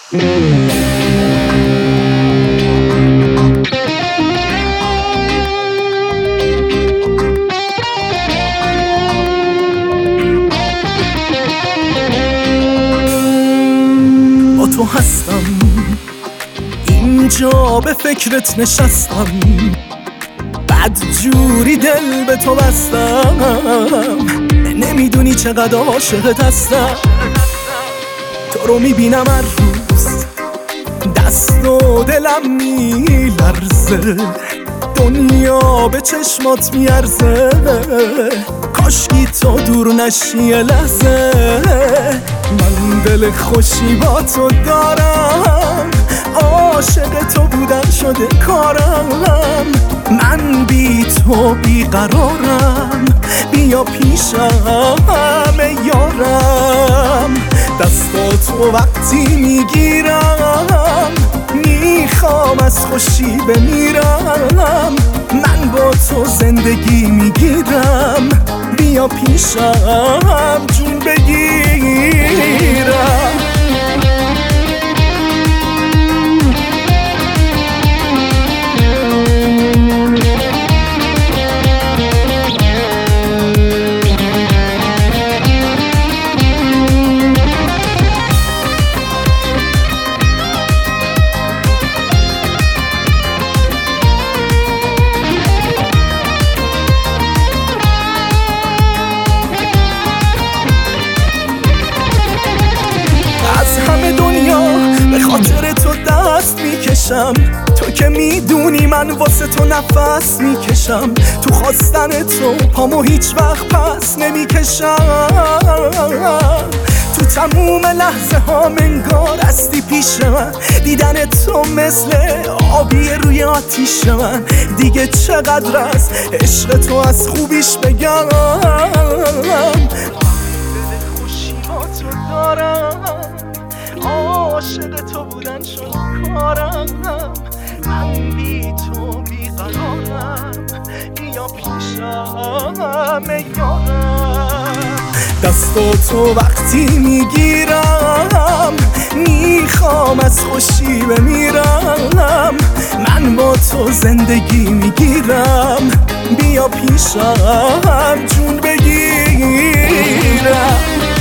با تو هستم اینجا، به فکرت نشستم، بد جوری دل به تو بستم، نمیدونی چقدر عاشقت هستم. تو رو میبینم هر روز، دست و دلم میلرزه، دنیا به چشمات میارزه، کاشکی تو دور نشی یه لحظه. من دل خوشی با تو دارم، عاشق تو بودن شده کارم، من بی تو بیقرارم، بیا پیشم یارم. دستاتو وقتی میگیرم میخوام از خوشی بمیرم، من با تو زندگی میگیرم، بیا پیشم جون بگیرم. به خاطر تو دست میکشم، تو که میدونی من واسه تو نفس میکشم، تو خواستن تو پامو هیچ وقت پس نمیکشم، تو تموم لحظه ها منگار هستی پیش من، دیدن تو مثل آبی روی آتیش من، دیگه چقدر از عشق تو از خوبیش بگم. خوشی با تو دارم، عاشق تو بودن شد کارم، من بی تو بیقرارم، بیا پیشم یارم. دستاتو وقتی میگیرم میخوام از خوشی بمیرم، من با تو زندگی میگیرم، بیا پیشم جون بگیرم.